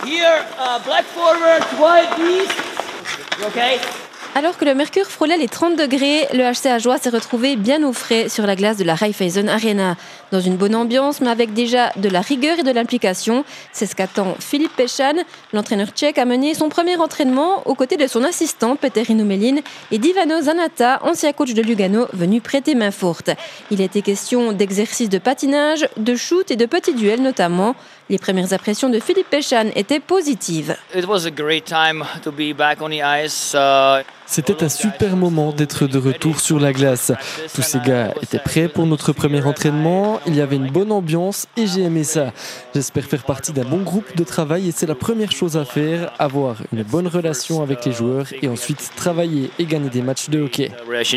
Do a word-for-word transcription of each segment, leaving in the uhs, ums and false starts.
Here, uh, black forward, white beast. Okay. Alors que le mercure frôlait les trente degrés, le H C Ajoie s'est retrouvé bien au frais sur la glace de la Raiffeisen Arena. Dans une bonne ambiance, mais avec déjà de la rigueur et de l'implication, c'est ce qu'attend Filip Pešan. L'entraîneur tchèque a mené son premier entraînement aux côtés de son assistant Peter Inumelin et d'Ivano Zanata, ancien coach de Lugano, venu prêter main forte. Il était question d'exercices de patinage, de shoot et de petits duels notamment. Les premières impressions de Filip Pešan étaient positives. It was a great time to be back on the ice. Uh... C'était un super moment d'être de retour sur la glace. Tous ces gars étaient prêts pour notre premier entraînement. Il y avait une bonne ambiance et j'ai aimé ça. J'espère faire partie d'un bon groupe de travail et c'est la première chose à faire, avoir une bonne relation avec les joueurs et ensuite travailler et gagner des matchs de hockey.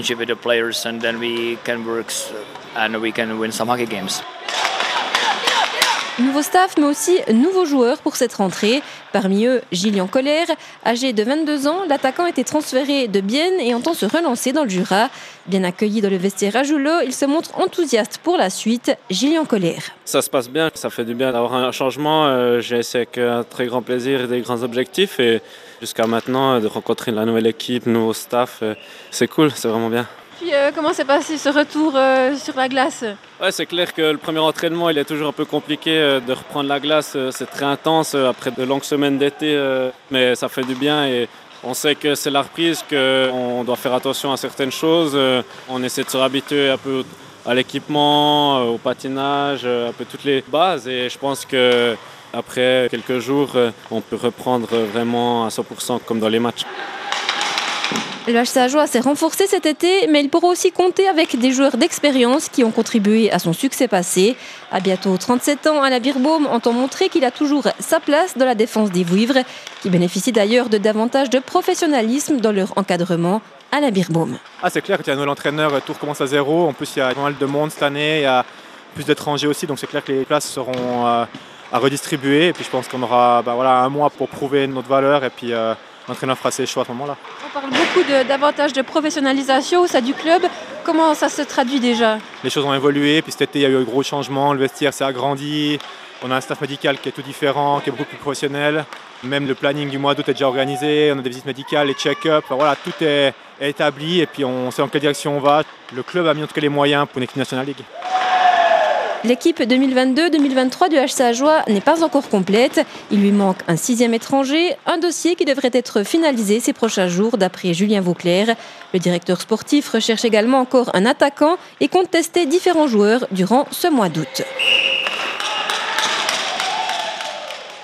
Nouveau staff, mais aussi nouveaux joueurs pour cette rentrée. Parmi eux, Gillian Colère. Âgé de vingt-deux ans, l'attaquant était transféré de Bienne et entend se relancer dans le Jura. Bien accueilli dans le vestiaire à Joulot, il se montre enthousiaste pour la suite. Gillian Colère. Ça se passe bien, ça fait du bien d'avoir un changement. J'ai essayé avec un très grand plaisir et des grands objectifs. Et jusqu'à maintenant, de rencontrer la nouvelle équipe, nouveau staff, c'est cool, c'est vraiment bien. Puis, euh, comment s'est passé ce retour euh, sur la glace ? Ouais, c'est clair que le premier entraînement, il est toujours un peu compliqué euh, de reprendre la glace. Euh, c'est très intense euh, après de longues semaines d'été, euh, mais ça fait du bien et on sait que c'est la reprise, qu'on doit faire attention à certaines choses. Euh, on essaie de se réhabituer un peu à l'équipement, euh, au patinage, euh, un peu toutes les bases et je pense que après quelques jours, euh, on peut reprendre vraiment à cent pour cent comme dans les matchs. Le H C Ajoie s'est renforcé cet été, mais il pourra aussi compter avec des joueurs d'expérience qui ont contribué à son succès passé. À bientôt trente-sept ans, Alain Birbaum entend montrer qu'il a toujours sa place dans la défense des Vouivres, qui bénéficie d'ailleurs de davantage de professionnalisme dans leur encadrement. Alain Birbaum. Ah, c'est clair, quand il y a un nouvel entraîneur, tout recommence à zéro. En plus, il y a pas mal de monde cette année, il y a plus d'étrangers aussi, donc c'est clair que les places seront euh, à redistribuer. Et puis je pense qu'on aura bah, voilà, un mois pour prouver notre valeur et puis euh, l'entraîneur fera ses choix à ce moment-là. On parle beaucoup de, davantage de professionnalisation au sein du club. Comment ça se traduit déjà ? Les choses ont évolué, puis cet été il y a eu un gros changement, le vestiaire s'est agrandi, on a un staff médical qui est tout différent, qui est beaucoup plus professionnel. Même le planning du mois d'août est déjà organisé, on a des visites médicales, les check-ups, enfin, voilà, tout est, est établi et puis on sait en quelle direction on va. Le club a mis en tout cas les moyens pour une équipe National League. L'équipe deux mille vingt-deux deux mille vingt-trois du H C Ajoie n'est pas encore complète. Il lui manque un sixième étranger, un dossier qui devrait être finalisé ces prochains jours d'après Julien Vauclair. Le directeur sportif recherche également encore un attaquant et compte tester différents joueurs durant ce mois d'août.